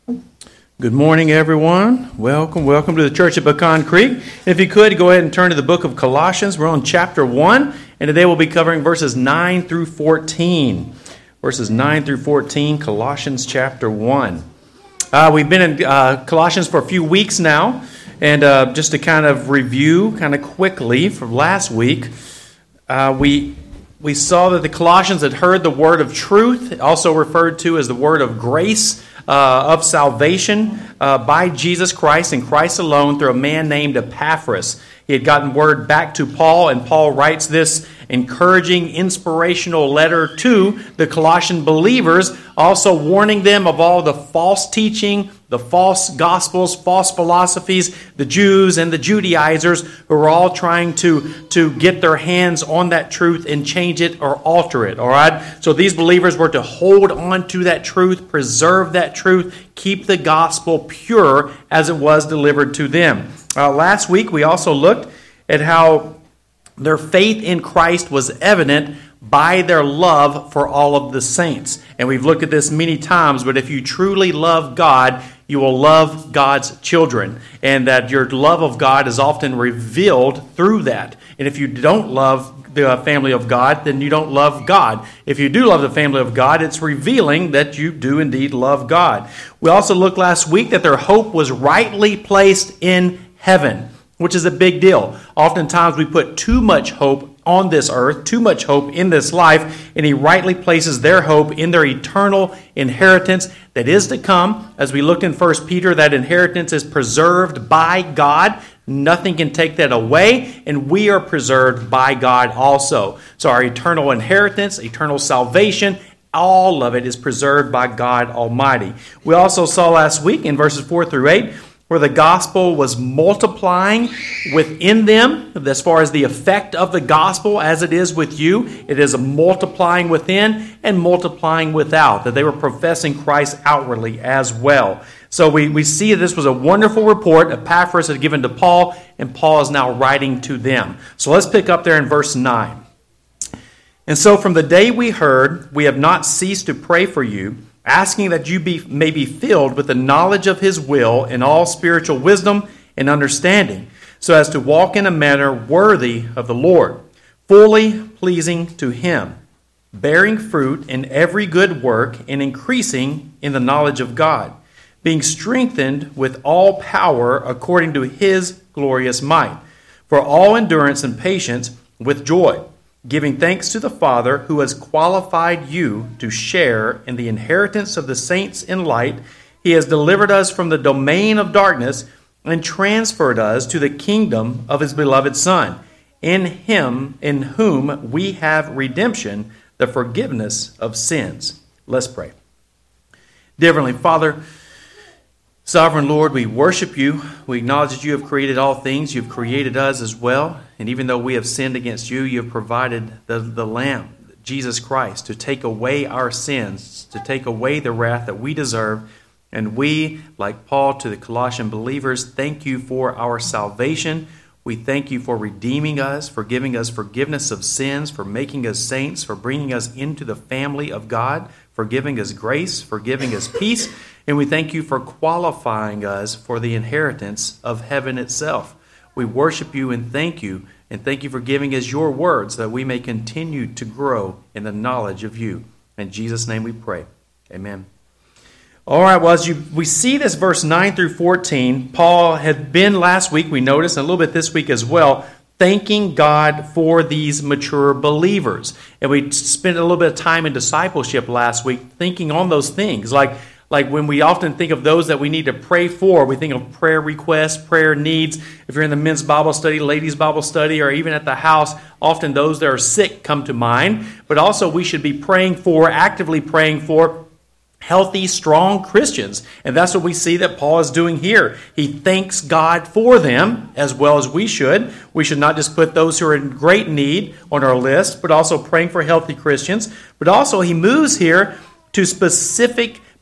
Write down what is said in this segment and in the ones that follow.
Good morning, everyone. Welcome to the Church at Pecan Creek. And if you could, go ahead and turn to the book of Colossians. We're on chapter 1, and today we'll be covering verses 9 through 14. Verses 9 through 14, Colossians chapter 1. We've been in Colossians for a few weeks now, and just to kind of review kind of quickly from last week, we saw that the Colossians had heard the word of truth, also referred to as the word of grace, of salvation by Jesus Christ and Christ alone through a man named Epaphras. He had gotten word back to Paul, and Paul writes this encouraging, inspirational letter to the Colossian believers, also warning them of all the false teaching, the false gospels, false philosophies, the Jews and the Judaizers who are all trying to get their hands on that truth and change it or alter it, all right? So these believers were to hold on to that truth, preserve that truth, keep the gospel pure as it was delivered to them. Last week we also looked at how their faith in Christ was evident by their love for all of the saints. And we've looked at this many times, but if you truly love God, you will love God's children. And that your love of God is often revealed through that. And if you don't love the family of God, then you don't love God. If you do love the family of God, it's revealing that you do indeed love God. We also looked last week that their hope was rightly placed in heaven, which is a big deal. Oftentimes we put too much hope on this earth, too much hope in this life, and he rightly places their hope in their eternal inheritance that is to come. As we looked in 1 Peter, that inheritance is preserved by God. Nothing can take that away, and we are preserved by God also. So our eternal inheritance, eternal salvation, all of it is preserved by God Almighty. We also saw last week in verses 4 through 8, where the gospel was multiplying within them, as far as the effect of the gospel as it is with you. It is multiplying within and multiplying without, that they were professing Christ outwardly as well. So we see this was a wonderful report Epaphras had given to Paul, and Paul is now writing to them. So let's pick up there in verse 9. And so from the day we heard, we have not ceased to pray for you, asking that you may be filled with the knowledge of his will in all spiritual wisdom and understanding, so as to walk in a manner worthy of the Lord, fully pleasing to him, bearing fruit in every good work and increasing in the knowledge of God, being strengthened with all power according to his glorious might, for all endurance and patience with joy, giving thanks to the Father who has qualified you to share in the inheritance of the saints in light. He has delivered us from the domain of darkness and transferred us to the kingdom of his beloved Son, in him, in whom we have redemption, the forgiveness of sins. Let's pray. Dear Heavenly Father, Sovereign Lord, we worship you. We acknowledge that you have created all things. You've created us as well. And even though we have sinned against you, you have provided the Lamb, Jesus Christ, to take away our sins, to take away the wrath that we deserve. And we, like Paul to the Colossian believers, thank you for our salvation. We thank you for redeeming us, for giving us forgiveness of sins, for making us saints, for bringing us into the family of God, for giving us grace, for giving us peace. And we thank you for qualifying us for the inheritance of heaven itself. We worship you and thank you for giving us your words that we may continue to grow in the knowledge of you. In Jesus' name we pray. Amen. All right, well, as we see this verse 9 through 14, Paul had been last week, we noticed, and a little bit this week as well, thanking God for these mature believers. And we spent a little bit of time in discipleship last week thinking on those things, like when we often think of those that we need to pray for, we think of prayer requests, prayer needs. If you're in the men's Bible study, ladies' Bible study, or even at the house, often those that are sick come to mind. But also we should be praying for, actively praying for healthy, strong Christians. And that's what we see that Paul is doing here. He thanks God for them as well as we should. We should not just put those who are in great need on our list, but also praying for healthy Christians. But also he moves here to specific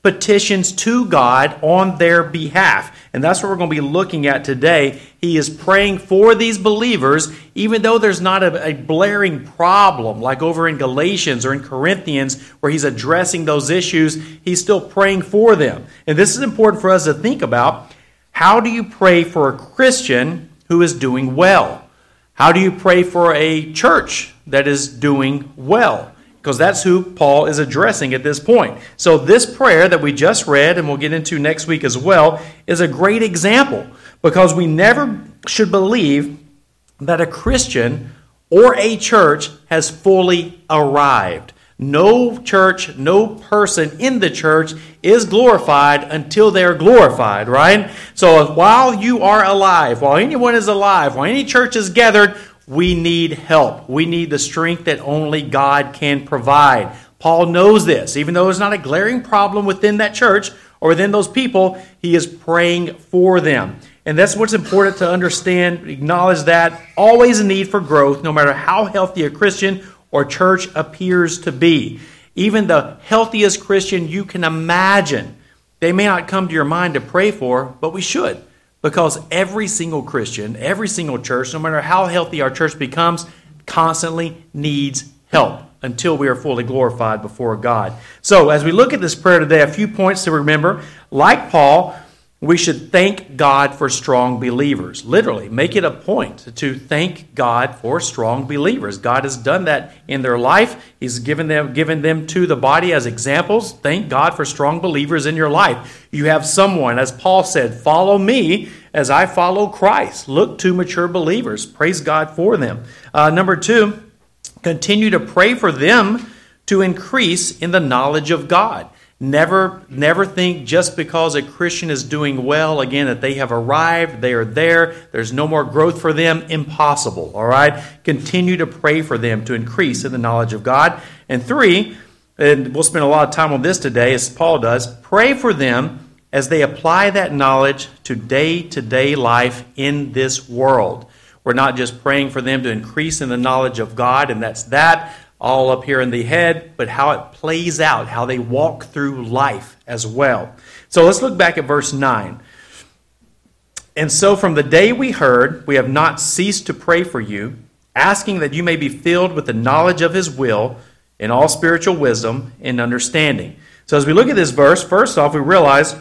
petitions to God on their behalf. And that's what we're going to be looking at today. He is praying for these believers, even though there's not a blaring problem like over in Galatians or in Corinthians where he's addressing those issues. He's still praying for them. And this is important for us to think about. How do you pray for a Christian who is doing well? How do you pray for a church that is doing well? Because that's who Paul is addressing at this point. So this prayer that we just read, and we'll get into next week as well, is a great example. Because we never should believe that a Christian or a church has fully arrived. No church, no person in the church is glorified until they are glorified, right? So while you are alive, while anyone is alive, while any church is gathered, we need help. We need the strength that only God can provide. Paul knows this. Even though there's not a glaring problem within that church or within those people, he is praying for them. And that's what's important to understand, acknowledge that. Always a need for growth, no matter how healthy a Christian or church appears to be. Even the healthiest Christian you can imagine, they may not come to your mind to pray for, but we should. Because every single Christian, every single church, no matter how healthy our church becomes, constantly needs help until we are fully glorified before God. So as we look at this prayer today, a few points to remember. Like Paul, we should thank God for strong believers. Literally, make it a point to thank God for strong believers. God has done that in their life. He's given them to the body as examples. Thank God for strong believers in your life. You have someone, as Paul said, follow me as I follow Christ. Look to mature believers. Praise God for them. Number 2, continue to pray for them to increase in the knowledge of God. Never think just because a Christian is doing well, again, that they have arrived, they are there, there's no more growth for them. Impossible, all right? Continue to pray for them to increase in the knowledge of God. And 3, and we'll spend a lot of time on this today, as Paul does, pray for them as they apply that knowledge to day-to-day life in this world. We're not just praying for them to increase in the knowledge of God, and that's that, all up here in the head, but how it plays out, how they walk through life as well. So let's look back at verse 9. And so from the day we heard, we have not ceased to pray for you, asking that you may be filled with the knowledge of his will in all spiritual wisdom and understanding. So as we look at this verse, first off, we realize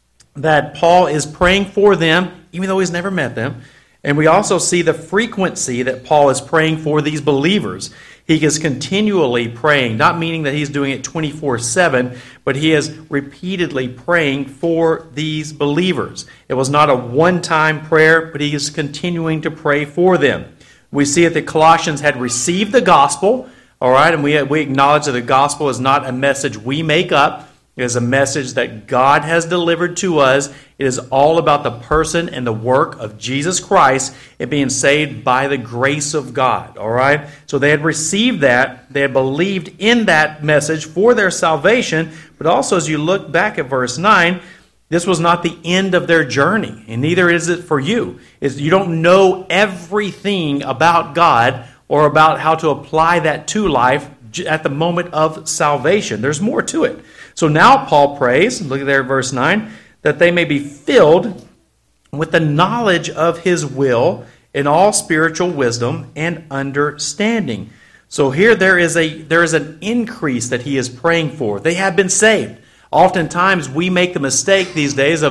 that Paul is praying for them, even though he's never met them. And we also see the frequency that Paul is praying for these believers. He is continually praying, not meaning that he's doing it 24/7, but he is repeatedly praying for these believers. It was not a one-time prayer, but he is continuing to pray for them. We see that the Colossians had received the gospel, all right, and we acknowledge that the gospel is not a message we make up. It is a message that God has delivered to us. It is all about the person and the work of Jesus Christ and being saved by the grace of God. All right? So they had received that. They had believed in that message for their salvation. But also, as you look back at verse 9, this was not the end of their journey. And neither is it for you. You don't know everything about God or about how to apply that to life at the moment of salvation. There's more to it. So now Paul prays, look there at verse 9, that they may be filled with the knowledge of his will in all spiritual wisdom and understanding. So here there is an increase that he is praying for. They have been saved. Oftentimes we make the mistake these days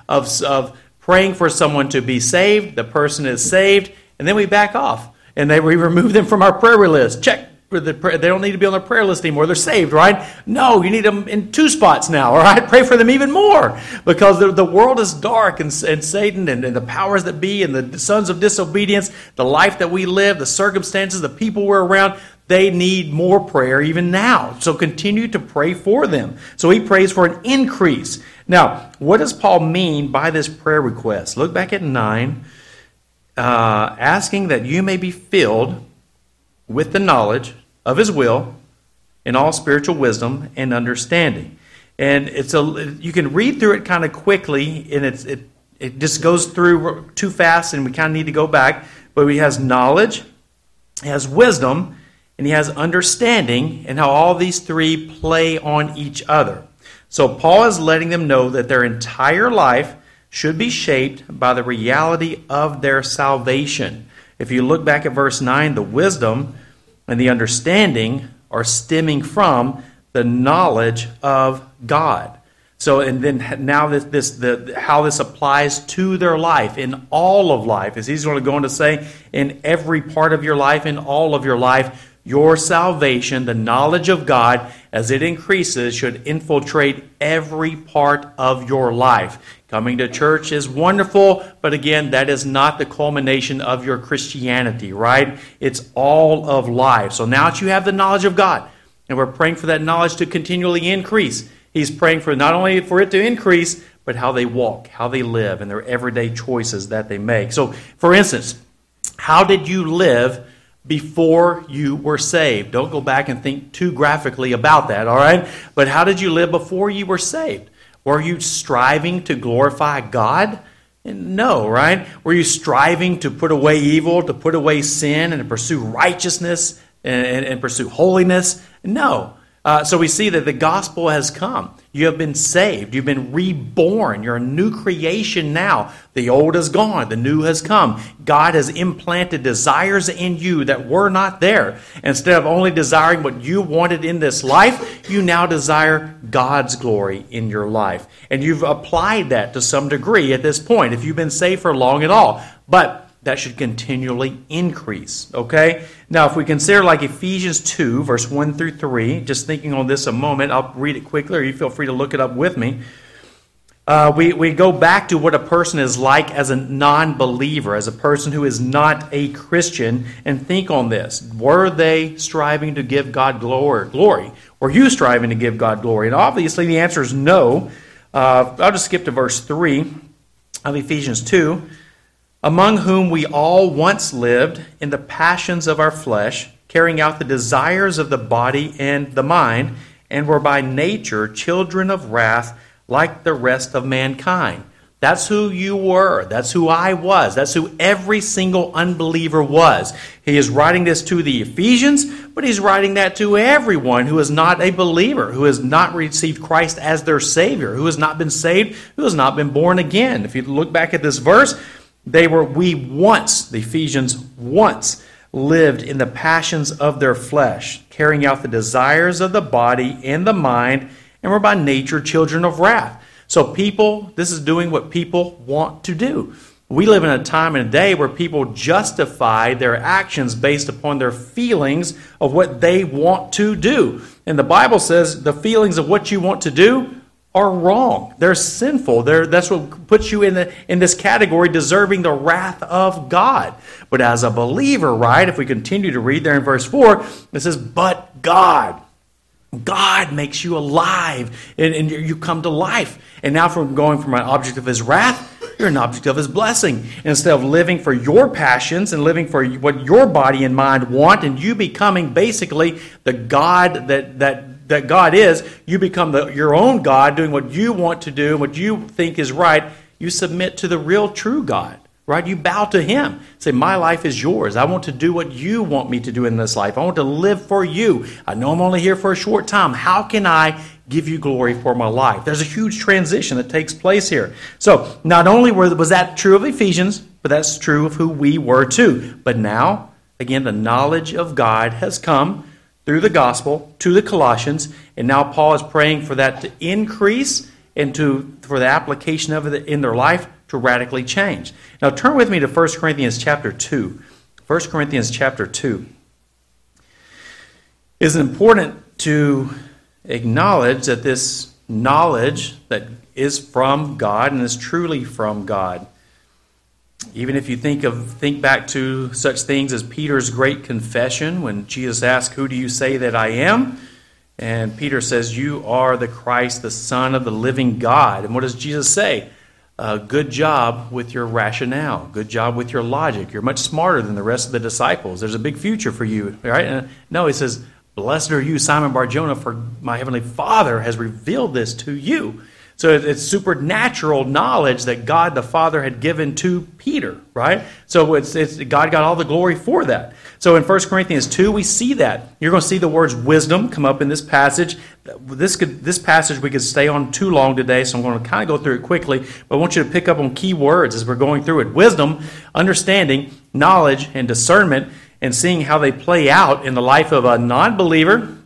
of praying for someone to be saved. The person is saved, and then we back off. And we remove them from our prayer list. Check. They don't need to be on their prayer list anymore. They're saved, right? No, you need them in 2 spots now, all right? Pray for them even more because the world is dark and Satan and the powers that be and the sons of disobedience, the life that we live, the circumstances, the people we're around, they need more prayer even now. So continue to pray for them. So he prays for an increase. Now, what does Paul mean by this prayer request? Look back at 9. Asking that you may be filled with the knowledge of his will in all spiritual wisdom and understanding. And you can read through it kind of quickly, and it just goes through too fast, and we kind of need to go back. But he has knowledge, he has wisdom, and he has understanding, and how all these three play on each other. So Paul is letting them know that their entire life should be shaped by the reality of their salvation. If you look back at verse 9, the wisdom and the understanding are stemming from the knowledge of God. So, and then now how this applies to their life, in all of life, as he's going to go on to say, in every part of your life, in all of your life, your salvation, the knowledge of God, as it increases, should infiltrate every part of your life. Coming to church is wonderful, but again, that is not the culmination of your Christianity, right? It's all of life. So now that you have the knowledge of God, and we're praying for that knowledge to continually increase, he's praying for not only for it to increase, but how they walk, how they live, and their everyday choices that they make. So, for instance, how did you live before you were saved? Don't go back and think too graphically about that, all right? But how did you live before you were saved? Were you striving to glorify God? No, right? Were you striving to put away evil, to put away sin, and to pursue righteousness and pursue holiness? No. So we see that the gospel has come. You have been saved. You've been reborn. You're a new creation now. The old is gone. The new has come. God has implanted desires in you that were not there. Instead of only desiring what you wanted in this life, you now desire God's glory in your life. And you've applied that to some degree at this point, if you've been saved for long at all. But that should continually increase, okay? Now, if we consider like Ephesians 2, verse 1 through 3, just thinking on this a moment, I'll read it quickly, or you feel free to look it up with me. We go back to what a person is like as a non-believer, as a person who is not a Christian, and think on this. Were they striving to give God glory? Were you striving to give God glory? And obviously the answer is no. I'll just skip to verse 3 of Ephesians 2. Among whom we all once lived in the passions of our flesh, carrying out the desires of the body and the mind, and were by nature children of wrath like the rest of mankind. That's who you were. That's who I was. That's who every single unbeliever was. He is writing this to the Ephesians, but he's writing that to everyone who is not a believer, who has not received Christ as their Savior, who has not been saved, who has not been born again. If you look back at this verse, the Ephesians once lived in the passions of their flesh, carrying out the desires of the body and the mind, and were by nature children of wrath. So this is doing what people want to do. We live in a time and a day where people justify their actions based upon their feelings of what they want to do. And the Bible says the feelings of what you want to do are wrong. They're sinful. That's what puts you in this category, deserving the wrath of God. But as a believer, right, if we continue to read there in verse 4, it says, but God makes you alive, and you come to life. And now from going from an object of his wrath, you're an object of his blessing. And instead of living for your passions and living for what your body and mind want, and you becoming basically the God that God is, you become your own God, doing what you want to do, what you think is right. You submit to the real, true God, right? You bow to him. Say, my life is yours. I want to do what you want me to do in this life. I want to live for you. I know I'm only here for a short time. How can I give you glory for my life? There's a huge transition that takes place here. So not only was that true of Ephesians, but that's true of who we were too. But now, again, the knowledge of God has come through the gospel to the Colossians, and now Paul is praying for that to increase and for the application of it in their life to radically change. Now turn with me to 1 Corinthians chapter 2. 1 Corinthians chapter 2. It is important to acknowledge that this knowledge that is from God and is truly from God. Even if you think back to such things as Peter's great confession when Jesus asked, "Who do you say that I am?" And Peter says, "You are the Christ, the Son of the living God." And what does Jesus say? Good job with your rationale. Good job with your logic. You're much smarter than the rest of the disciples. There's a big future for you, right? No, he says, "Blessed are you, Simon Bar-Jonah, for my heavenly Father has revealed this to you." So it's supernatural knowledge that God the Father had given to Peter, right? So it's God got all the glory for that. So in 1 Corinthians 2, we see that. You're going to see the words wisdom come up in this passage. This passage we could stay on too long today, so I'm going to kind of go through it quickly. But I want you to pick up on key words as we're going through it. Wisdom, understanding, knowledge, and discernment, and seeing how they play out in the life of a non-believer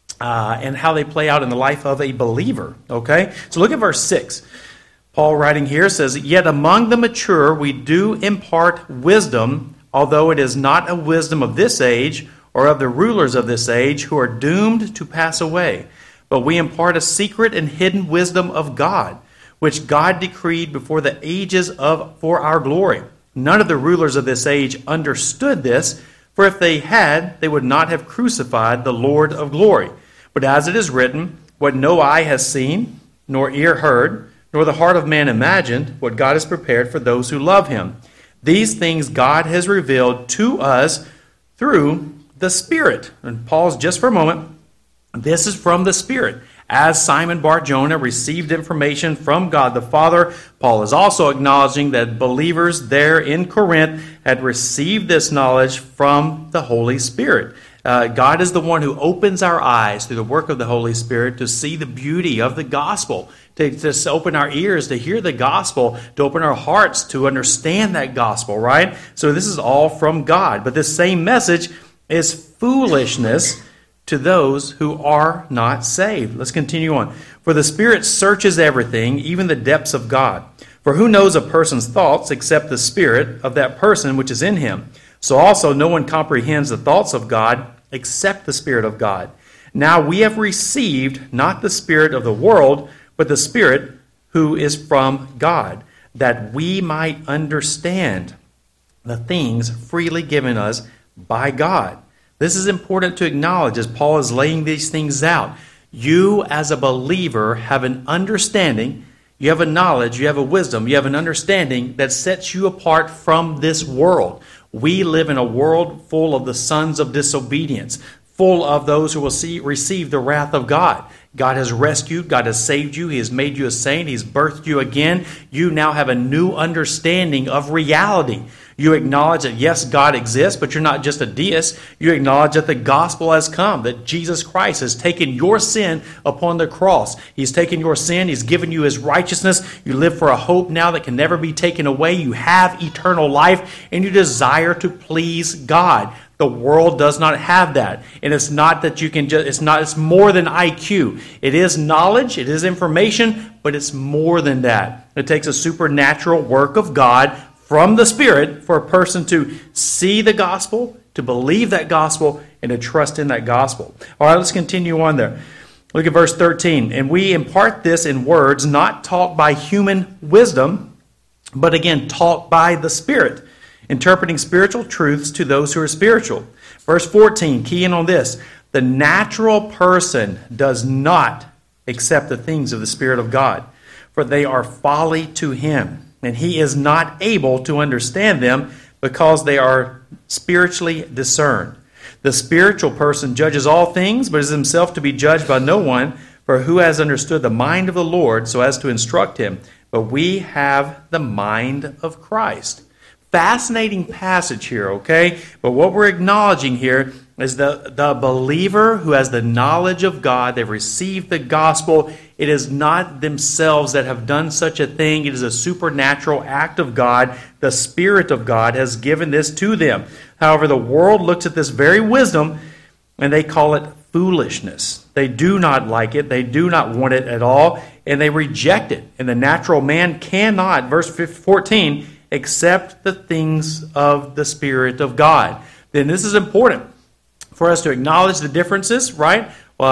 and how they play out in the life of a believer. Okay? So look at verse 6. Paul writing here says, "Yet among the mature we do impart wisdom, although it is not a wisdom of this age or of the rulers of this age who are doomed to pass away. But we impart a secret and hidden wisdom of God, which God decreed before the ages for our glory. None of the rulers of this age understood this, for if they had, they would not have crucified the Lord of glory. But as it is written, what no eye has seen, nor ear heard, nor the heart of man imagined, what God has prepared for those who love him. These things God has revealed to us through the Spirit." And pause just for a moment. This is from the Spirit. As Simon Bar-Jonah received information from God the Father, Paul is also acknowledging that believers there in Corinth had received this knowledge from the Holy Spirit. God is the one who opens our eyes through the work of the Holy Spirit to see the beauty of the gospel, to open our ears to hear the gospel, to open our hearts to understand that gospel, right? So this is all from God. But this same message is foolishness to those who are not saved. Let's continue on. "For the Spirit searches everything, even the depths of God. For who knows a person's thoughts except the spirit of that person which is in him? So also no one comprehends the thoughts of God except the Spirit of God. Now we have received not the spirit of the world, but the Spirit who is from God, that we might understand the things freely given us by God." This is important to acknowledge as Paul is laying these things out. You as a believer have an understanding, you have a knowledge, you have a wisdom, you have an understanding that sets you apart from this world. We live in a world full of the sons of disobedience, full of those who will receive the wrath of God. God has rescued, God has saved you, He has made you a saint, He's birthed you again. You now have a new understanding of reality. You acknowledge that, yes, God exists, but you're not just a deist. You acknowledge that the gospel has come, that Jesus Christ has taken your sin upon the cross. He's taken your sin. He's given you His righteousness. You live for a hope now that can never be taken away. You have eternal life, and you desire to please God. The world does not have that. And it's not that you can just, it's more than IQ. It is knowledge, it is information, but it's more than that. It takes a supernatural work of God from the Spirit for a person to see the gospel, to believe that gospel, and to trust in that gospel. All right, let's continue on there. Look at verse 13. "And we impart this in words not taught by human wisdom, but again taught by the Spirit, interpreting spiritual truths to those who are spiritual." Verse 14, key in on this. "The natural person does not accept the things of the Spirit of God, for they are folly to him, and he is not able to understand them because they are spiritually discerned. The spiritual person judges all things, but is himself to be judged by no one. For who has understood the mind of the Lord so as to instruct him? But we have the mind of Christ." Fascinating passage here, okay? But what we're acknowledging here is the believer who has the knowledge of God, they've received the gospel. It is not themselves that have done such a thing. It is a supernatural act of God. The Spirit of God has given this to them. However, the world looks at this very wisdom and they call it foolishness. They do not like it. They do not want it at all, and they reject it. And the natural man cannot, verse 14, accept the things of the Spirit of God. Then this is important for us to acknowledge the differences, right?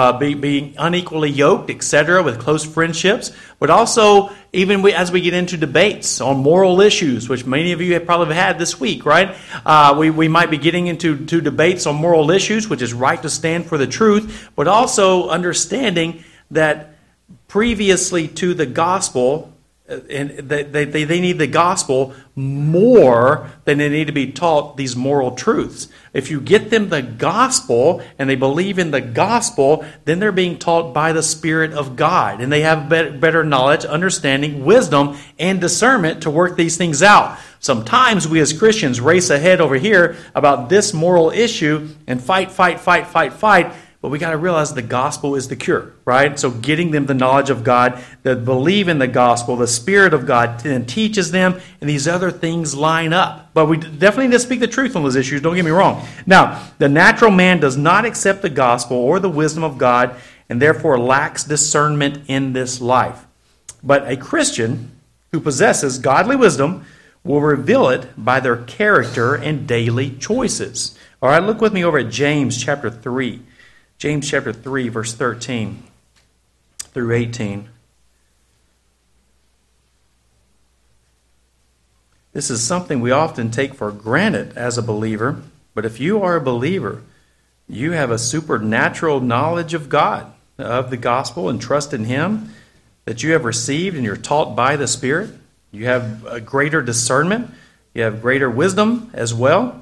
Being unequally yoked, etc., with close friendships, but also even as we get into debates on moral issues, which many of you have probably had this week, right? We might be getting into debates on moral issues, which is right to stand for the truth, but also understanding that previously to the gospel, And they need the gospel more than they need to be taught these moral truths. If you get them the gospel and they believe in the gospel, then they're being taught by the Spirit of God. And they have better knowledge, understanding, wisdom, and discernment to work these things out. Sometimes we as Christians race ahead over here about this moral issue and fight. But we got to realize the gospel is the cure, right? So getting them the knowledge of God, that believe in the gospel, the Spirit of God then teaches them, and these other things line up. But we definitely need to speak the truth on those issues, don't get me wrong. Now, the natural man does not accept the gospel or the wisdom of God, and therefore lacks discernment in this life. But a Christian who possesses godly wisdom will reveal it by their character and daily choices. All right, look with me over at James chapter 3. James chapter 3, verse 13 through 18. This is something we often take for granted as a believer, but if you are a believer, you have a supernatural knowledge of God, of the gospel, and trust in Him that you have received and you're taught by the Spirit. You have a greater discernment. You have greater wisdom as well,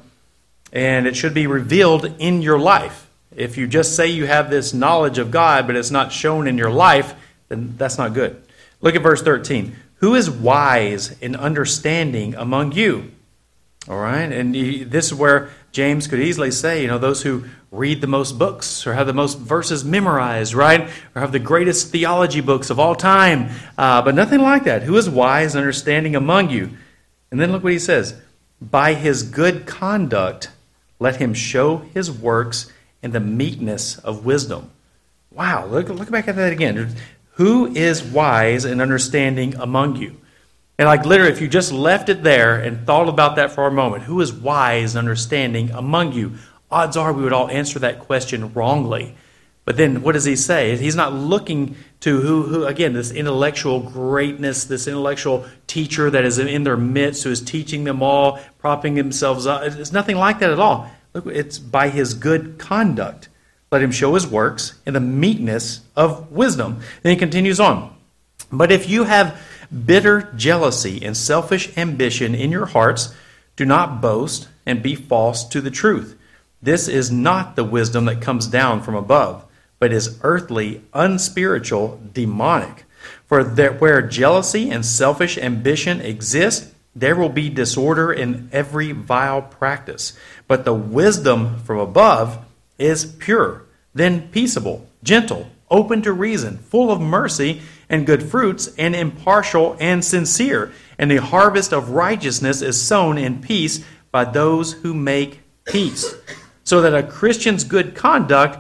and it should be revealed in your life. If you just say you have this knowledge of God, but it's not shown in your life, then that's not good. Look at verse 13. Who is wise in understanding among you? All right, and this is where James could easily say, those who read the most books or have the most verses memorized, right? Or have the greatest theology books of all time. But nothing like that. Who is wise in understanding among you? And then look what he says. By his good conduct, let him show his works and the meekness of wisdom. Wow, look back at that again. Who is wise and understanding among you? And literally, if you just left it there and thought about that for a moment, who is wise and understanding among you? Odds are we would all answer that question wrongly. But then what does he say? He's not looking to who again, this intellectual greatness, this intellectual teacher that is in their midst, who is teaching them all, propping themselves up. It's nothing like that at all. Look, it's by his good conduct. Let him show his works in the meekness of wisdom. Then he continues on. But if you have bitter jealousy and selfish ambition in your hearts, do not boast and be false to the truth. This is not the wisdom that comes down from above, but is earthly, unspiritual, demonic. For where jealousy and selfish ambition exist, there will be disorder in every vile practice. But the wisdom from above is pure, then peaceable, gentle, open to reason, full of mercy and good fruits, and impartial and sincere. And the harvest of righteousness is sown in peace by those who make peace. So that a Christian's good conduct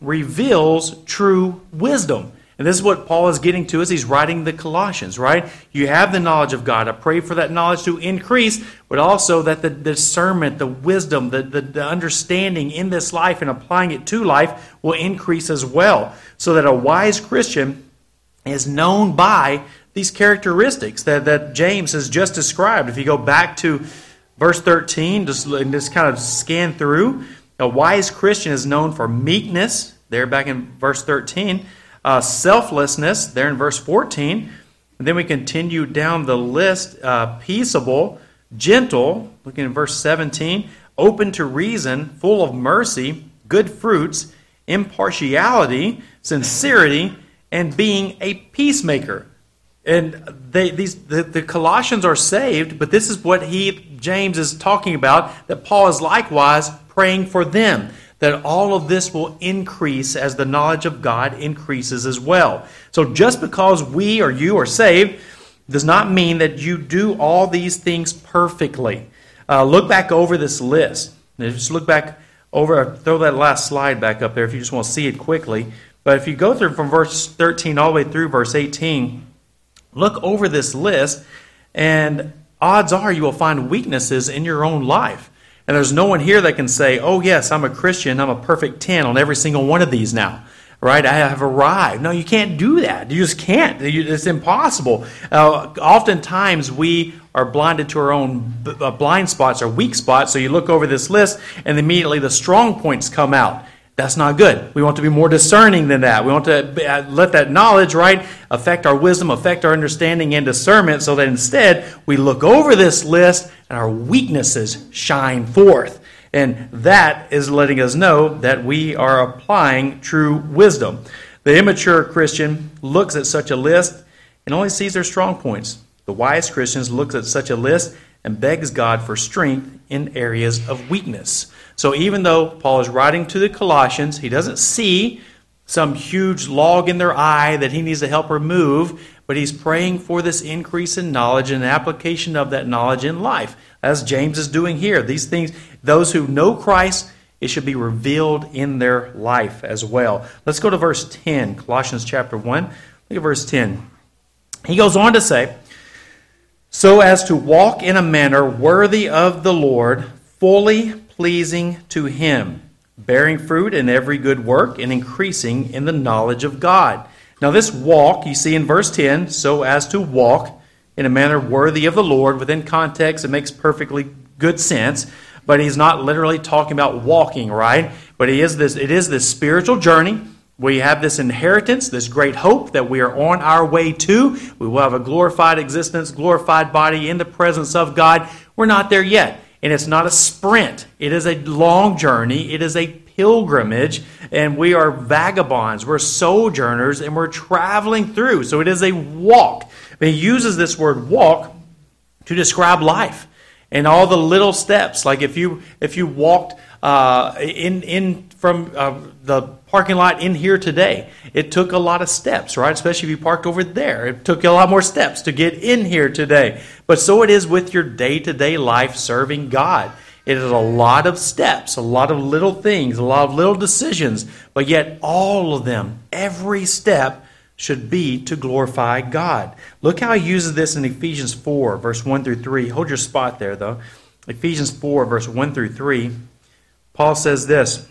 reveals true wisdom. And this is what Paul is getting to as he's writing the Colossians, right? You have the knowledge of God. I pray for that knowledge to increase, but also that the discernment, the wisdom, the understanding in this life and applying it to life will increase as well. So that a wise Christian is known by these characteristics that James has just described. If you go back to verse 13, just kind of scan through, a wise Christian is known for meekness, there back in verse 13, selflessness, there in verse 14. And then we continue down the list, peaceable, gentle, looking at verse 17, open to reason, full of mercy, good fruits, impartiality, sincerity, and being a peacemaker. And the Colossians are saved, but this is what James is talking about, that Paul is likewise praying for them, that all of this will increase as the knowledge of God increases as well. So just because we or you are saved does not mean that you do all these things perfectly. Look back over this list. Just look back over, throw that last slide back up there if you just want to see it quickly. But if you go through from verse 13 all the way through verse 18, look over this list, and odds are you will find weaknesses in your own life. And there's no one here that can say, oh yes, I'm a Christian, I'm a perfect 10 on every single one of these now. Right? I have arrived. No, you can't do that. You just can't. It's impossible. Oftentimes we are blinded to our own blind spots or weak spots. So you look over this list and immediately the strong points come out. That's not good. We want to be more discerning than that. We want to let that knowledge, right, affect our wisdom, affect our understanding and discernment, so that instead we look over this list and our weaknesses shine forth. And that is letting us know that we are applying true wisdom. The immature Christian looks at such a list and only sees their strong points. The wise Christian looks at such a list and begs God for strength in areas of weakness. So even though Paul is writing to the Colossians, he doesn't see some huge log in their eye that he needs to help remove, but he's praying for this increase in knowledge and application of that knowledge in life, as James is doing here. These things, those who know Christ, it should be revealed in their life as well. Let's go to verse 10, Colossians chapter 1. Look at verse 10. He goes on to say, so as to walk in a manner worthy of the Lord, fully pleasing to Him, bearing fruit in every good work and increasing in the knowledge of God. Now this walk, you see in verse 10, so as to walk in a manner worthy of the Lord. Within context, it makes perfectly good sense, but he's not literally talking about walking, right? But it is this spiritual journey. We have this inheritance, this great hope that we are on our way to. We will have a glorified existence, glorified body in the presence of God. We're not there yet. And it's not a sprint. It is a long journey. It is a pilgrimage. And we are vagabonds. We're sojourners. And we're traveling through. So it is a walk. But he uses this word walk to describe life. And all the little steps. Like if you walked in from the parking lot in here today, it took a lot of steps, right? Especially if you parked over there. It took a lot more steps to get in here today. But so it is with your day-to-day life serving God. It is a lot of steps, a lot of little things, a lot of little decisions, but yet all of them, every step, should be to glorify God. Look how he uses this in Ephesians 4, verse 1 through 3. Hold your spot there, though. Ephesians 4, verse 1 through 3. Paul says this,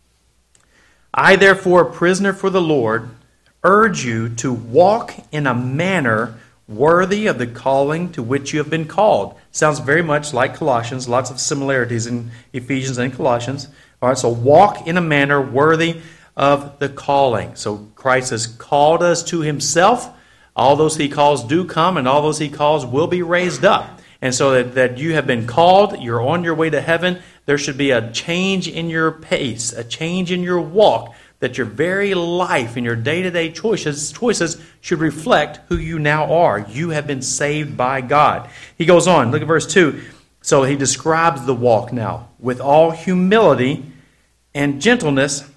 I, therefore, a prisoner for the Lord, urge you to walk in a manner worthy of the calling to which you have been called. Sounds very much like Colossians. Lots of similarities in Ephesians and Colossians. All right, so walk in a manner worthy of the calling. So Christ has called us to himself. All those he calls do come, and all those he calls will be raised up. And so that you have been called, you're on your way to heaven, there should be a change in your pace, a change in your walk, that your very life and your day-to-day choices should reflect who you now are. You have been saved by God. He goes on, look at verse 2. So he describes the walk now. With all humility and gentleness,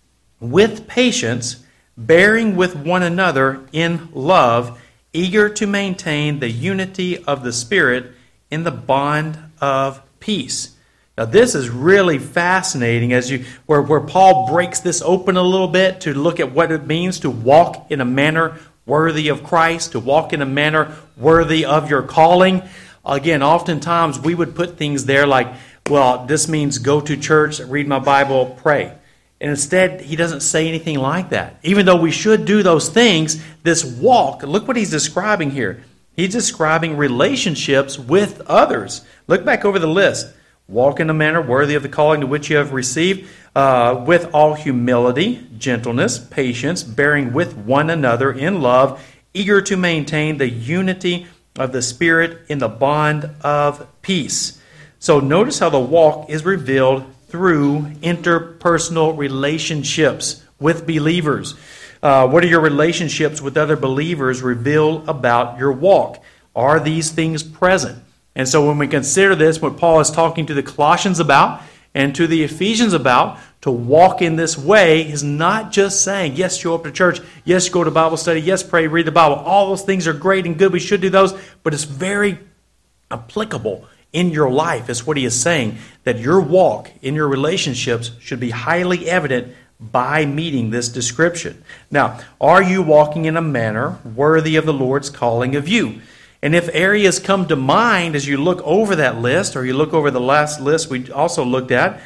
with patience, bearing with one another in love, eager to maintain the unity of the Spirit in the bond of peace. Now this is really fascinating where Paul breaks this open a little bit to look at what it means to walk in a manner worthy of Christ, to walk in a manner worthy of your calling. Again, oftentimes we would put things there like, well, this means go to church, read my Bible, pray. And instead, he doesn't say anything like that. Even though we should do those things, this walk, look what he's describing here. He's describing relationships with others. Look back over the list. Walk in a manner worthy of the calling to which you have received, with all humility, gentleness, patience, bearing with one another in love, eager to maintain the unity of the Spirit in the bond of peace. So notice how the walk is revealed through interpersonal relationships with believers. What are your relationships with other believers reveal about your walk? Are these things present? And so when we consider this, what Paul is talking to the Colossians about and to the Ephesians about, to walk in this way is not just saying, yes, show up to church, yes, go to Bible study, yes, pray, read the Bible. All those things are great and good. We should do those, but it's very applicable in your life. Is what he is saying, that your walk in your relationships should be highly evident by meeting this description. Now, are you walking in a manner worthy of the Lord's calling of you? And if areas come to mind as you look over that list, or you look over the last list we also looked at,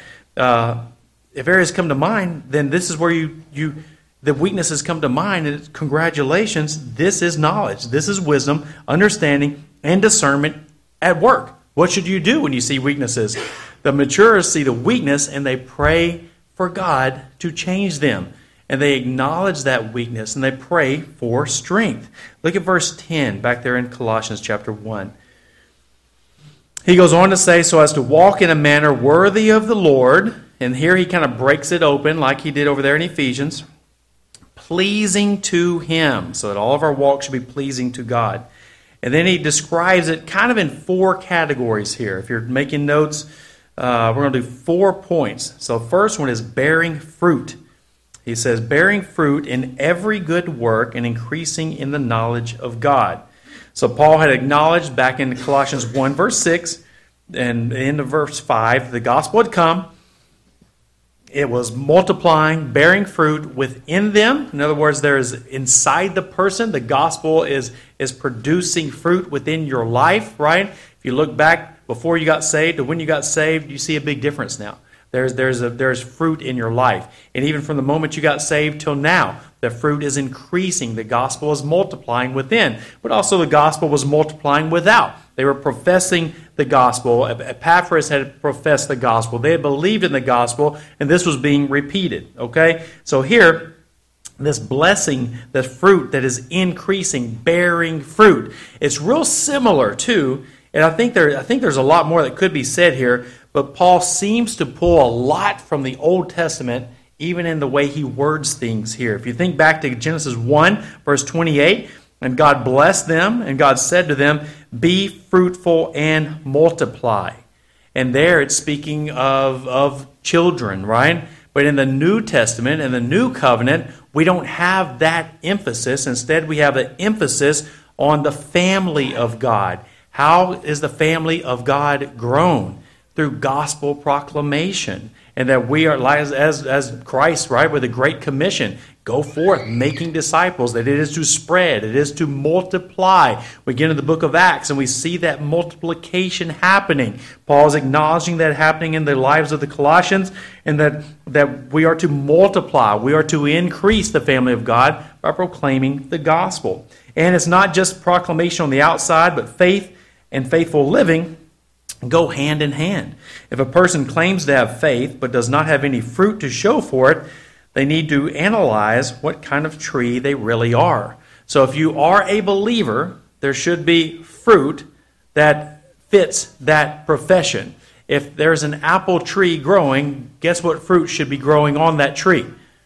if areas come to mind, then this is where the weaknesses come to mind, and congratulations, this is knowledge, this is wisdom, understanding, and discernment at work. What should you do when you see weaknesses? The mature see the weakness and they pray for God to change them. And they acknowledge that weakness and they pray for strength. Look at verse 10 back there in Colossians chapter 1. He goes on to say, so as to walk in a manner worthy of the Lord. And here he kind of breaks it open like he did over there in Ephesians. Pleasing to Him. So that all of our walk should be pleasing to God. And then he describes it kind of in 4 categories here. If you're making notes, we're going to do 4 points. So the first one is bearing fruit. He says, bearing fruit in every good work and increasing in the knowledge of God. So Paul had acknowledged back in Colossians 1 verse 6 and into verse 5, the gospel had come. It was multiplying, bearing fruit within them. In other words, there is inside the person. The gospel is producing fruit within your life, right? If you look back before you got saved to when you got saved, you see a big difference now. There's fruit in your life. And even from the moment you got saved till now, the fruit is increasing. The gospel is multiplying within. But also the gospel was multiplying without. They were professing the gospel. Epaphras had professed the gospel. They had believed in the gospel, and this was being repeated. Okay? So here, this blessing, the fruit that is increasing, bearing fruit. It's real similar to, and I think there's a lot more that could be said here, but Paul seems to pull a lot from the Old Testament, even in the way he words things here. If you think back to Genesis 1, verse 28, and God blessed them, and God said to them, be fruitful and multiply. And there it's speaking of children, right? But in the New Testament, in the New Covenant, we don't have that emphasis. Instead, we have an emphasis on the family of God. How is the family of God grown? Through gospel proclamation. And that we are, as Christ, right, with the Great Commission, go forth, making disciples, that it is to spread, it is to multiply. We get into the book of Acts and we see that multiplication happening. Paul is acknowledging that happening in the lives of the Colossians, and that we are to multiply, we are to increase the family of God by proclaiming the gospel. And it's not just proclamation on the outside, but faith and faithful living go hand in hand. If a person claims to have faith but does not have any fruit to show for it, they need to analyze what kind of tree they really are. So if you are a believer, there should be fruit that fits that profession. If there's an apple tree growing, guess what fruit should be growing on that tree?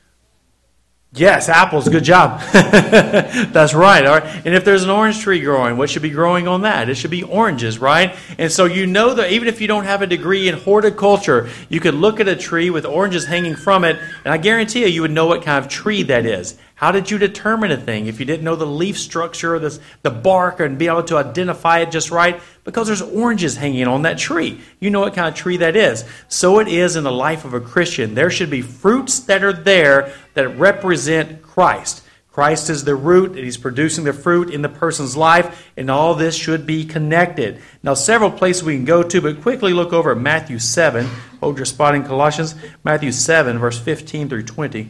Yes, apples, good job. That's right. All right. And if there's an orange tree growing, what should be growing on that? It should be oranges, right? And so you know that even if you don't have a degree in horticulture, you could look at a tree with oranges hanging from it, and I guarantee you would know what kind of tree that is. How did you determine a thing if you didn't know the leaf structure or the bark and be able to identify it just right? Because there's oranges hanging on that tree. You know what kind of tree that is. So it is in the life of a Christian. There should be fruits that are there that represent Christ. Christ is the root, and He's producing the fruit in the person's life, and all this should be connected. Now, several places we can go to, but quickly look over at Matthew 7. Hold your spot in Colossians. Matthew 7, verse 15 through 20.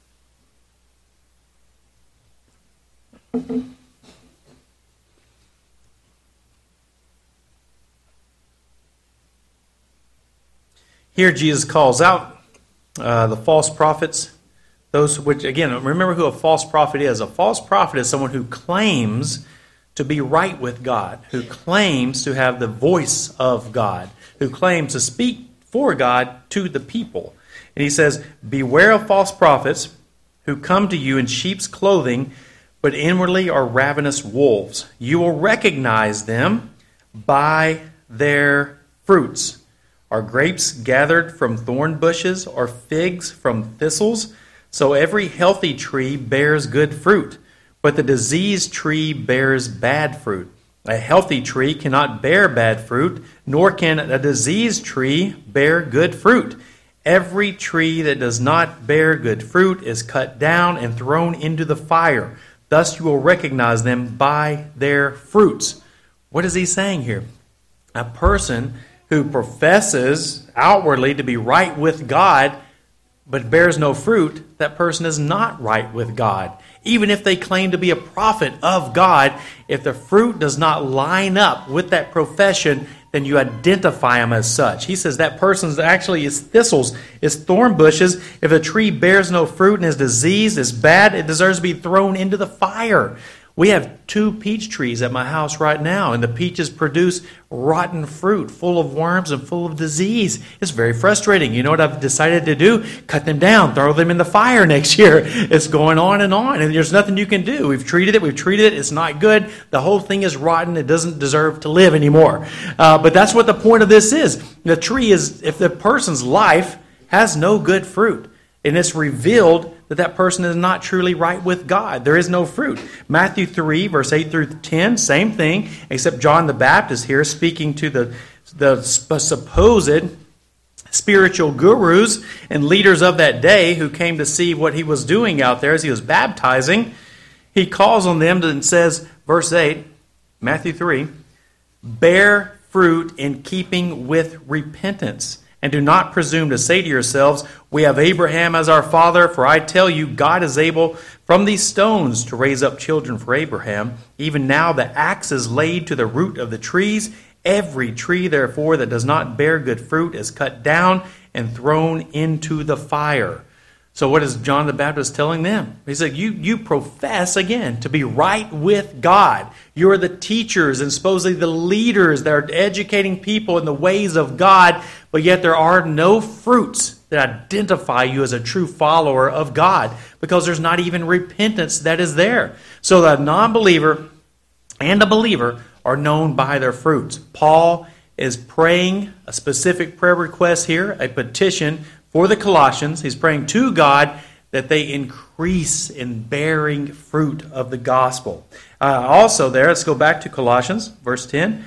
Here Jesus calls out the false prophets, those which, again, remember who a false prophet is. A false prophet is someone who claims to be right with God, who claims to have the voice of God, who claims to speak for God to the people. And he says, beware of false prophets who come to you in sheep's clothing, but inwardly are ravenous wolves. You will recognize them by their fruits. Are grapes gathered from thorn bushes, or figs from thistles? So every healthy tree bears good fruit, but the diseased tree bears bad fruit. A healthy tree cannot bear bad fruit, nor can a diseased tree bear good fruit. Every tree that does not bear good fruit is cut down and thrown into the fire. Thus you will recognize them by their fruits. What is he saying here? A person who professes outwardly to be right with God but bears no fruit, that person is not right with God. Even if they claim to be a prophet of God, if the fruit does not line up with that profession, then you identify them as such. He says that person actually is thistles, is thorn bushes. If a tree bears no fruit and is diseased, is bad, it deserves to be thrown into the fire. We have 2 peach trees at my house right now, and the peaches produce rotten fruit, full of worms and full of disease. It's very frustrating. You know what I've decided to do? Cut them down, throw them in the fire next year. It's going on, and there's nothing you can do. We've treated it, it's not good. The whole thing is rotten. It doesn't deserve to live anymore. But that's what the point of this is. The tree is, if the person's life has no good fruit, and it's revealed that person is not truly right with God. There is no fruit. Matthew 3, verse 8 through 10, same thing, except John the Baptist here speaking to the supposed spiritual gurus and leaders of that day who came to see what he was doing out there as he was baptizing. He calls on them and says, verse 8, Matthew 3, bear fruit in keeping with repentance. And do not presume to say to yourselves, we have Abraham as our father, for I tell you, God is able from these stones to raise up children for Abraham. Even now the axe is laid to the root of the trees. Every tree, therefore, that does not bear good fruit is cut down and thrown into the fire. So what is John the Baptist telling them? He said, you profess, again, to be right with God. You are the teachers and supposedly the leaders that are educating people in the ways of God, but yet there are no fruits that identify you as a true follower of God because there's not even repentance that is there. So the non-believer and the believer are known by their fruits. Paul is praying a specific prayer request here, a petition for the Colossians. He's praying to God that they increase in bearing fruit of the gospel. Also there, let's go back to Colossians, verse 10.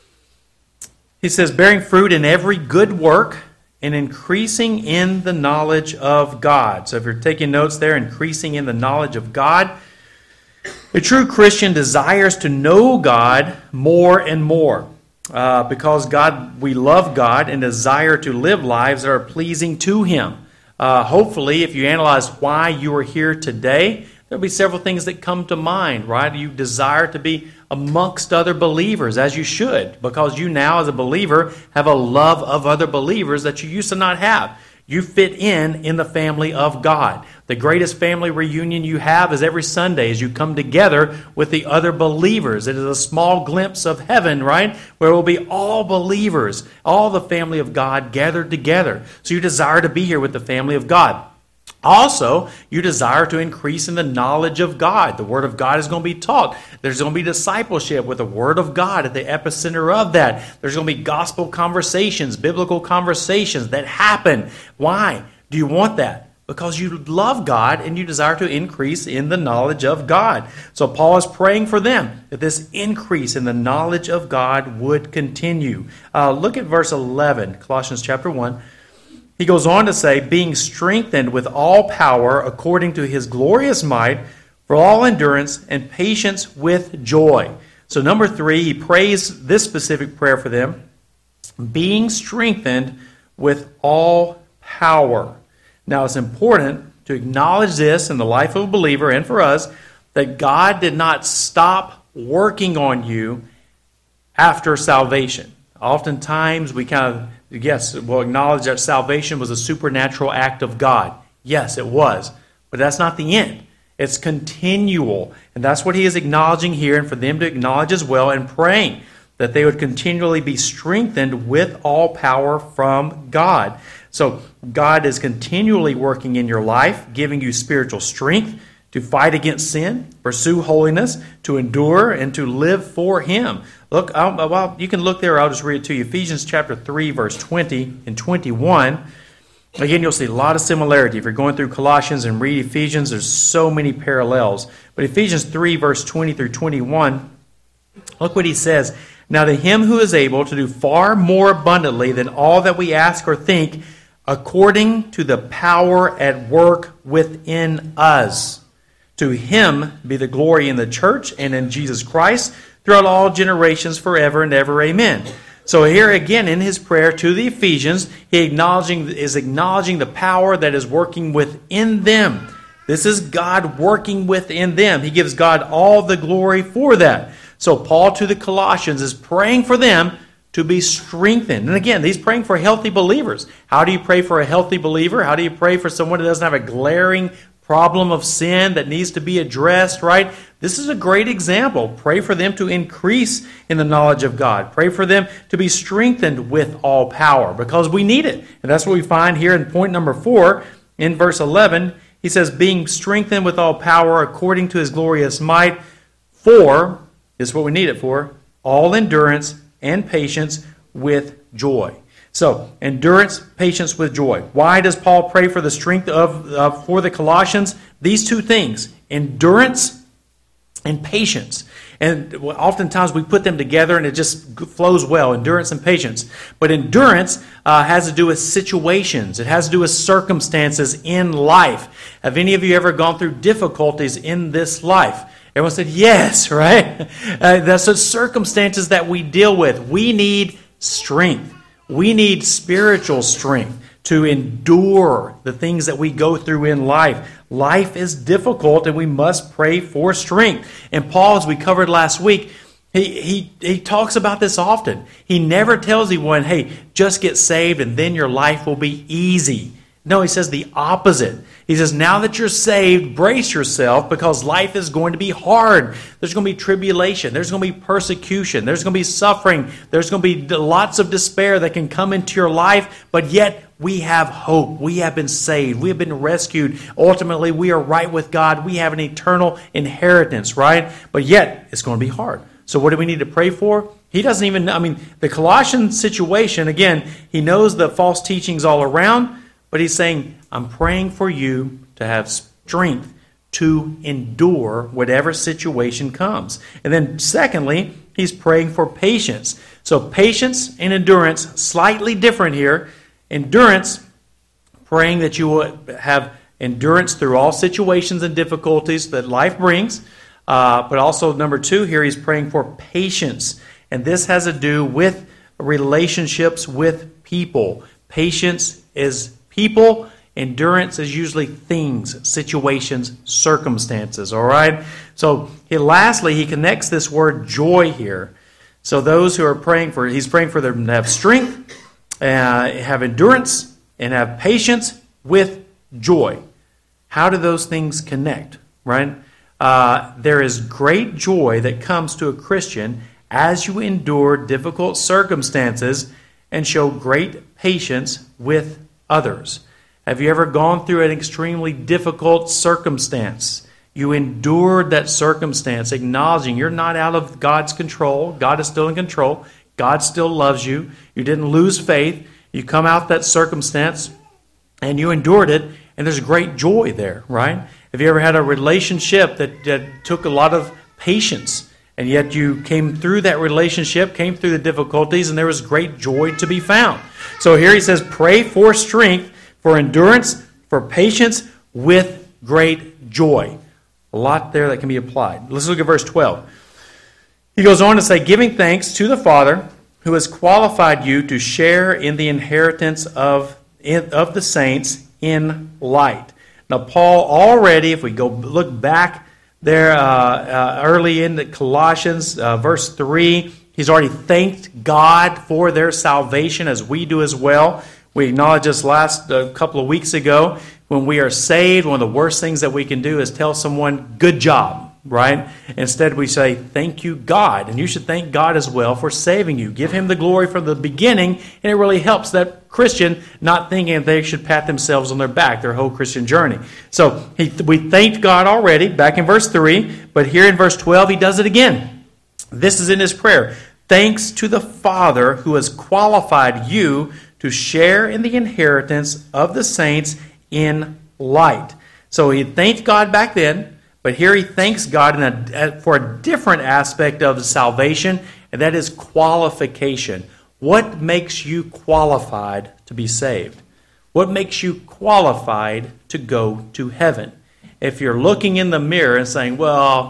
He says, bearing fruit in every good work and increasing in the knowledge of God. So if you're taking notes there, increasing in the knowledge of God. A true Christian desires to know God more and more. Because we love God and desire to live lives that are pleasing to Him. Hopefully, if you analyze why you are here today, there'll be several things that come to mind, right? You desire to be amongst other believers, as you should, because you now, as a believer, have a love of other believers that you used to not have. You fit in the family of God. The greatest family reunion you have is every Sunday as you come together with the other believers. It is a small glimpse of heaven, right? Where it will be all believers, all the family of God gathered together. So you desire to be here with the family of God. Also, you desire to increase in the knowledge of God. The Word of God is going to be taught. There's going to be discipleship with the Word of God at the epicenter of that. There's going to be gospel conversations, biblical conversations that happen. Why do you want that? Because you love God and you desire to increase in the knowledge of God. So Paul is praying for them that this increase in the knowledge of God would continue. Look at verse 11, Colossians chapter 1. He goes on to say, being strengthened with all power according to His glorious might for all endurance and patience with joy. So number 3, he prays this specific prayer for them, being strengthened with all power. Now it's important to acknowledge this in the life of a believer and for us, that God did not stop working on you after salvation. Oftentimes we we'll acknowledge that salvation was a supernatural act of God. Yes, it was. But that's not the end. It's continual. And that's what he is acknowledging here, and for them to acknowledge as well, and praying that they would continually be strengthened with all power from God. So God is continually working in your life, giving you spiritual strength to fight against sin, pursue holiness, to endure, and to live for Him. Look, you can look there. I'll just read it to you. Ephesians chapter 3, verse 20 and 21. Again, you'll see a lot of similarity. If you're going through Colossians and read Ephesians, there's so many parallels. But Ephesians 3, verse 20 through 21, look what he says. Now to Him who is able to do far more abundantly than all that we ask or think, according to the power at work within us. To Him be the glory in the church and in Jesus Christ throughout all generations forever and ever. Amen. So here again in his prayer to the Ephesians, he is acknowledging the power that is working within them. This is God working within them. He gives God all the glory for that. So Paul to the Colossians is praying for them to be strengthened. And again, he's praying for healthy believers. How do you pray for a healthy believer? How do you pray for someone who doesn't have a glaring problem of sin that needs to be addressed, right? This is a great example. Pray for them to increase in the knowledge of God. Pray for them to be strengthened with all power, because we need it. And that's what we find here in point number 4 in verse 11. He says, being strengthened with all power according to his glorious might, for, this is what we need it for, all endurance and patience with joy. So, endurance, patience with joy. Why does Paul pray for the strength for the Colossians? These two things, endurance and patience. And oftentimes we put them together and it just flows well, endurance and patience. But endurance has to do with situations. It has to do with circumstances in life. Have any of you ever gone through difficulties in this life? Everyone said yes, right? That's the circumstances that we deal with. We need strength. We need spiritual strength to endure the things that we go through in life. Life is difficult and we must pray for strength. And Paul, as we covered last week, he talks about this often. He never tells anyone, hey, just get saved and then your life will be easy. No, he says the opposite. He says, now that you're saved, brace yourself because life is going to be hard. There's going to be tribulation. There's going to be persecution. There's going to be suffering. There's going to be lots of despair that can come into your life, but yet we have hope. We have been saved. We have been rescued. Ultimately, we are right with God. We have an eternal inheritance, right? But yet, it's going to be hard. So what do we need to pray for? He doesn't even know. The Colossian situation, again, he knows the false teachings all around, but he's saying, I'm praying for you to have strength to endure whatever situation comes. And then secondly, he's praying for patience. So patience and endurance, slightly different here. Endurance, praying that you will have endurance through all situations and difficulties that life brings. But also, number 2 here, he's praying for patience. And this has to do with relationships with people. Patience is people. Endurance is usually things, situations, circumstances. All right? So lastly, he connects this word joy here. So those who are praying for, he's praying for them to have strength, have endurance, and have patience with joy. How do those things connect? Right? There is great joy that comes to a Christian as you endure difficult circumstances and show great patience with others. Have you ever gone through an extremely difficult circumstance? You endured that circumstance, acknowledging you're not out of God's control. God is still in control. God still loves you. You didn't lose faith. You come out that circumstance and you endured it, and there's great joy there, right? Have you ever had a relationship that took a lot of patience, and yet you came through that relationship, came through the difficulties, and there was great joy to be found? So here he says, pray for strength, for endurance, for patience, with great joy. A lot there that can be applied. Let's look at verse 12. He goes on to say, giving thanks to the Father who has qualified you to share in the inheritance of the saints in light. Now, Paul already, if we go look back there early in the Colossians, verse 3, he's already thanked God for their salvation as we do as well. We acknowledged this last couple of weeks ago. When we are saved, one of the worst things that we can do is tell someone, good job, right? Instead, we say, thank you, God. And you should thank God as well for saving you. Give Him the glory from the beginning, and it really helps that Christian not thinking they should pat themselves on their back their whole Christian journey. So we thanked God already, back in verse 3, but here in verse 12, he does it again. This is in his prayer. Thanks to the Father who has qualified you to share in the inheritance of the saints in light. So he thanked God back then, but here he thanks God for a different aspect of salvation, and that is qualification. What makes you qualified to be saved? What makes you qualified to go to heaven? If you're looking in the mirror and saying, well,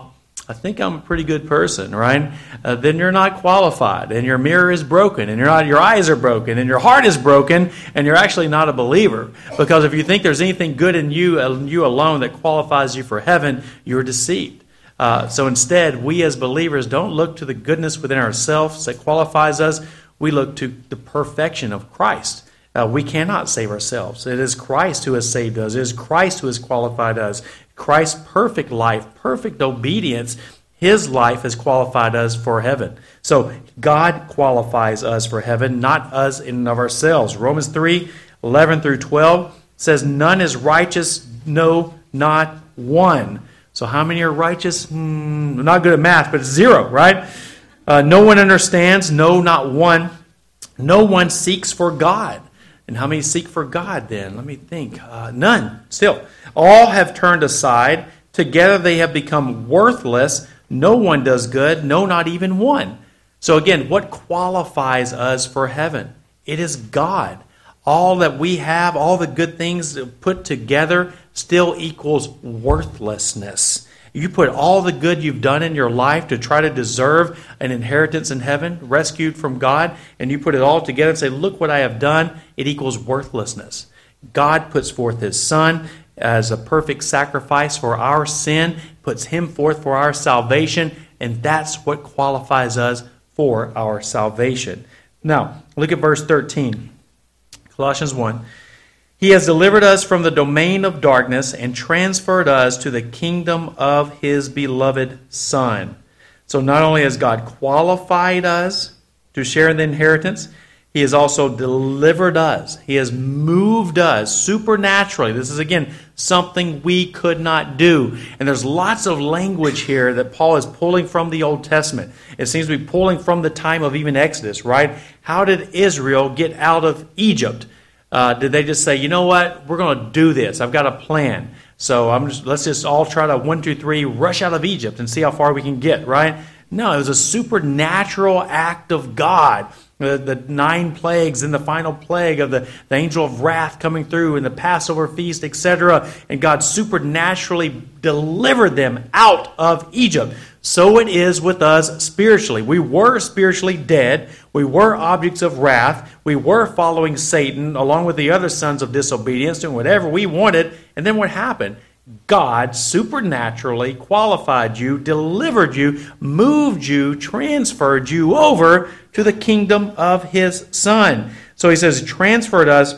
I think I'm a pretty good person, right? Then you're not qualified, and your mirror is broken, and your eyes are broken, and your heart is broken, and you're actually not a believer. Because if you think there's anything good in you alone that qualifies you for heaven, you're deceived. So instead, we as believers don't look to the goodness within ourselves that qualifies us. We look to the perfection of Christ. We cannot save ourselves. It is Christ who has saved us. It is Christ who has qualified us. Christ's perfect life, perfect obedience, His life has qualified us for heaven. So God qualifies us for heaven, not us in and of ourselves. Romans 3:11 through 12 says, "None is righteous, no, not one." So how many are righteous? I'm not good at math, but it's zero, right? No one understands, no, not one. No one seeks for God. And how many seek for God then? Let me think. None, still. All have turned aside. Together they have become worthless. No one does good, no, not even one. So again, what qualifies us for heaven? It is God. All that we have, all the good things put together still equals worthlessness. You put all the good you've done in your life to try to deserve an inheritance in heaven, rescued from God, and you put it all together and say, look what I have done, it equals worthlessness. God puts forth His Son as a perfect sacrifice for our sin, puts Him forth for our salvation, and that's what qualifies us for our salvation. Now, look at verse 13. Colossians 1. He has delivered us from the domain of darkness and transferred us to the kingdom of His beloved Son. So not only has God qualified us to share in the inheritance, He has also delivered us. He has moved us supernaturally. This is, again, something we could not do. And there's lots of language here that Paul is pulling from the Old Testament. It seems to be pulling from the time of even Exodus, right? How did Israel get out of Egypt? Did they just say, you know what, we're going to do this. I've got a plan. So let's just all try to 1, 2, 3 rush out of Egypt and see how far we can get, right? No, it was a supernatural act of God. The 9 plagues and the final plague of the angel of wrath coming through and the Passover feast, etc. And God supernaturally delivered them out of Egypt. So it is with us spiritually. We were spiritually dead. We were objects of wrath. We were following Satan along with the other sons of disobedience, doing whatever we wanted. And then what happened? God supernaturally qualified you, delivered you, moved you, transferred you over to the kingdom of His Son. So He says, transferred us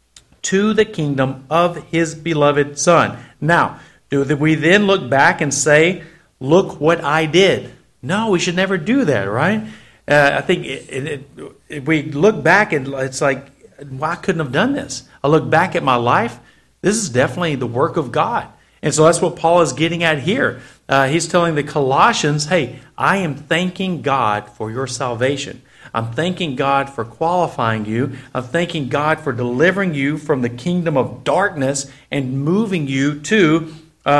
to the kingdom of His beloved Son. Now, do we then look back and say, look what I did? No, we should never do that, right? I think if we look back and it's like, well, I couldn't have done this. I look back at my life. This is definitely the work of God. And so that's what Paul is getting at here. He's telling the Colossians, hey, I am thanking God for your salvation. I'm thanking God for qualifying you. I'm thanking God for delivering you from the kingdom of darkness and moving you to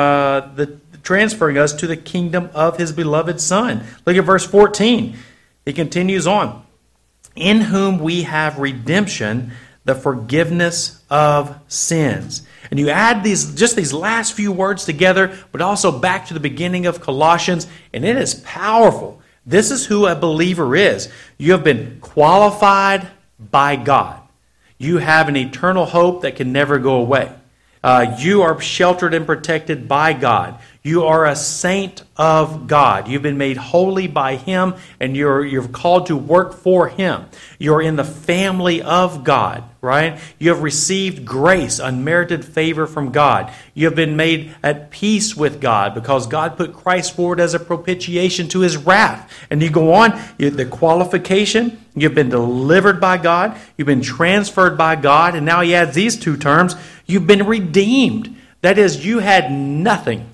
transferring us to the kingdom of His beloved Son. Look at verse 14. He continues on. In whom we have redemption, the forgiveness of sins. And you add these last few words together, but also back to the beginning of Colossians, and it is powerful. This is who a believer is. You have been qualified by God. You have an eternal hope that can never go away. You are sheltered and protected by God. You are a saint of God. You've been made holy by Him, and you're called to work for Him. You're in the family of God, right? You have received grace, unmerited favor from God. You have been made at peace with God because God put Christ forward as a propitiation to His wrath. And you go on, the qualification, you've been delivered by God, you've been transferred by God, and now He adds these 2 terms, you've been redeemed. That is, you had nothing.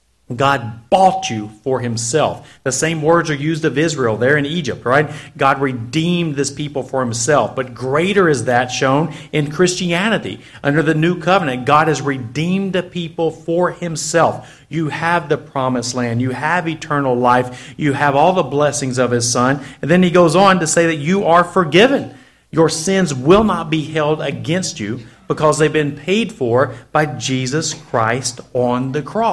God bought you for Himself. The same words are used of Israel there in Egypt, right? God redeemed this people for Himself. But greater is that shown in Christianity. Under the new covenant, God has redeemed a people for Himself. You have the promised land. You have eternal life. You have all the blessings of His Son. And then He goes on to say that you are forgiven. Your sins will not be held against you because they've been paid for by Jesus Christ on the cross.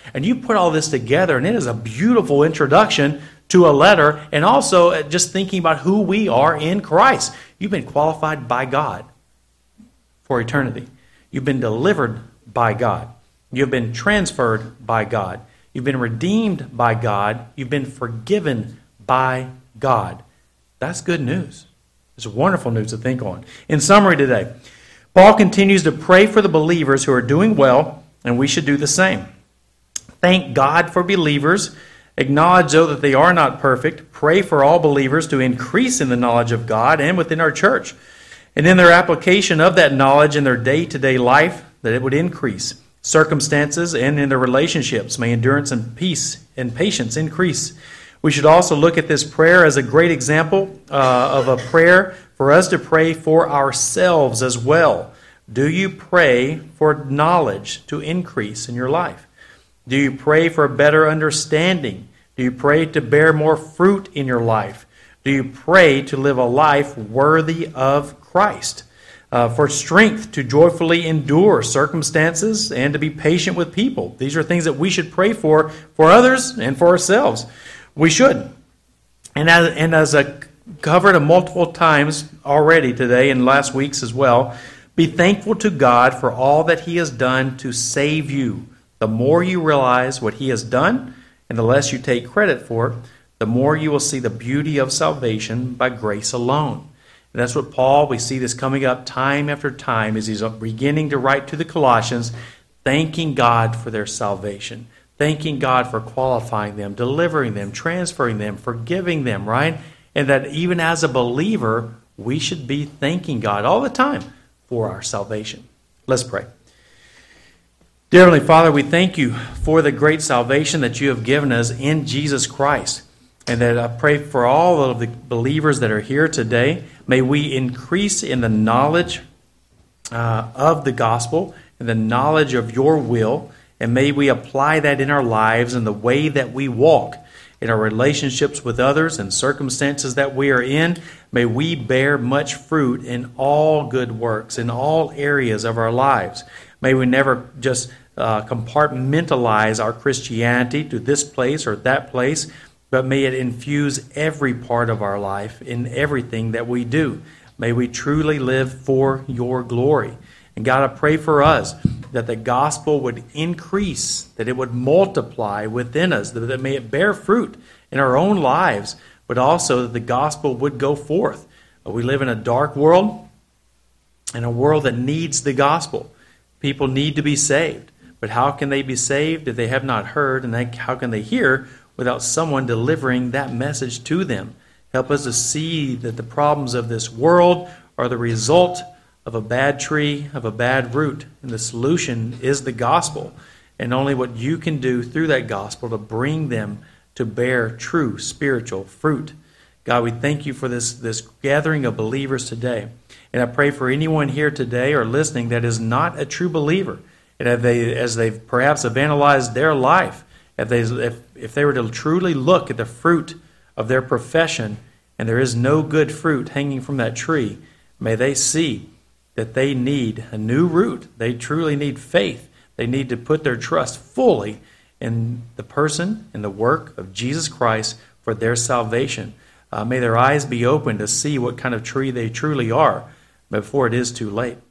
And you put all this together, and it is a beautiful introduction to a letter, and also just thinking about who we are in Christ. You've been qualified by God for eternity. You've been delivered by God. You've been transferred by God. You've been redeemed by God. You've been forgiven by God. That's good news. It's wonderful news to think on. In summary today, Paul continues to pray for the believers who are doing well, and we should do the same. Thank God for believers. Acknowledge, though, that they are not perfect. Pray for all believers to increase in the knowledge of God and within our church. And in their application of that knowledge in their day-to-day life, that it would increase. Circumstances and in their relationships may endurance and peace and patience increase. We should also look at this prayer as a great example of a prayer for us to pray for ourselves as well. Do you pray for knowledge to increase in your life? Do you pray for a better understanding? Do you pray to bear more fruit in your life? Do you pray to live a life worthy of Christ? For strength to joyfully endure circumstances and to be patient with people. These are things that we should pray for others and for ourselves. We should. And as I covered multiple times already today and last week's as well, be thankful to God for all that He has done to save you. The more you realize what He has done, and the less you take credit for it, the more you will see the beauty of salvation by grace alone. And that's what Paul, we see this coming up time after time as he's beginning to write to the Colossians, thanking God for their salvation, thanking God for qualifying them, delivering them, transferring them, forgiving them, right? And that even as a believer, we should be thanking God all the time for our salvation. Let's pray. Dear Heavenly Father, we thank you for the great salvation that you have given us in Jesus Christ. And that I pray for all of the believers that are here today. May we increase in the knowledge of the gospel and the knowledge of your will. And may we apply that in our lives in the way that we walk, in our relationships with others and circumstances that we are in. May we bear much fruit in all good works, in all areas of our lives. May we never just compartmentalize our Christianity to this place or that place, but may it infuse every part of our life in everything that we do. May we truly live for your glory. And God, I pray for us that the gospel would increase, that it would multiply within us, that may it bear fruit in our own lives, but also that the gospel would go forth. We live in a dark world, and a world that needs the gospel. People need to be saved. But how can they be saved if they have not heard? And how can they hear without someone delivering that message to them? Help us to see that the problems of this world are the result of a bad tree, of a bad root. And the solution is the gospel. And only what you can do through that gospel to bring them to bear true spiritual fruit. God, we thank you for this gathering of believers today. And I pray for anyone here today or listening that is not a true believer. And as they perhaps have analyzed their life, if they were to truly look at the fruit of their profession and there is no good fruit hanging from that tree, may they see that they need a new root. They truly need faith. They need to put their trust fully in the person and the work of Jesus Christ for their salvation. May their eyes be open to see what kind of tree they truly are before it is too late.